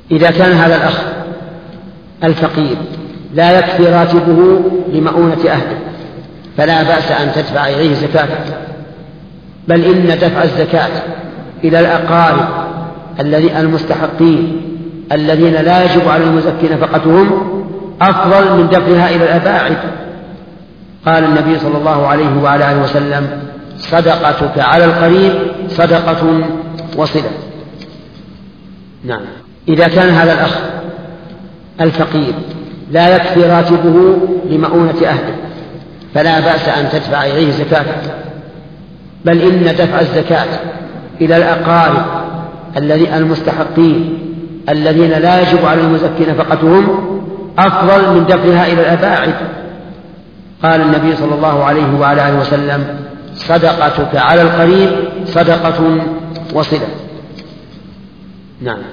إذا كان هذا الأخ الفقير لا يكفي راتبه لمؤونة أهله فلا بأس أن تدفع إليه زكاة، بل إن دفع الزكاة إلى الأقارب المستحقين الذين لا يجب على المزكي نفقتهم أفضل من دفعها إلى الأباعد. قال النبي صلى الله عليه وعلى آله وسلم: صدقتك على القريب صدقة وصلة. نعم. إذا كان هذا الأخ الفقير لا يكفي راتبه لمؤونة أهله فلا بأس أن تدفع إليه زكاة، بل إن دفع الزكاة إلى الأقارب المستحقين الذين لا يجب على المزكي نفقتهم أفضل من دفعها إلى الأباعد. قال النبي صلى الله عليه وعلى آله وسلم: صدقتك على القريب صدقة وصلة. نعم.